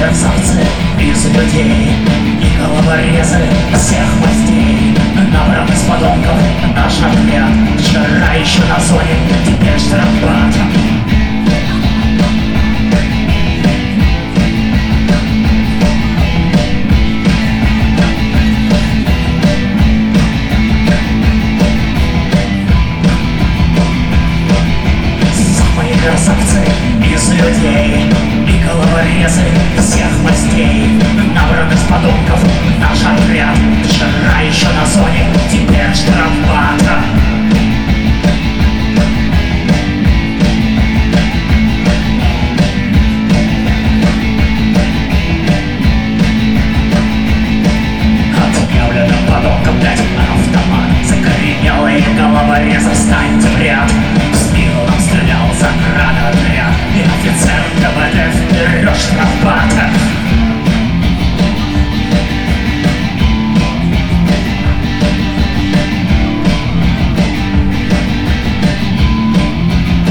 мерзавцы из людей и головорезы всех мастей. Набраны с подонков наш отряд. Вчера еще на зоне, теперь штрафбат. Самые мерзавцы из людей и головорезы всех мастей. Набраны с подонков наш отряд. Вчера еще на зоне, теперь штрафбат. Отъявленным подонком дать автомат. Закоренелые головорезы, встаньте в ряд. В спину нам стрелял заградотряд, и офицер КВД вперед штрафбат.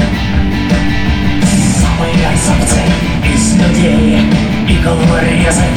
Самые мерзавцы из людей и головорезы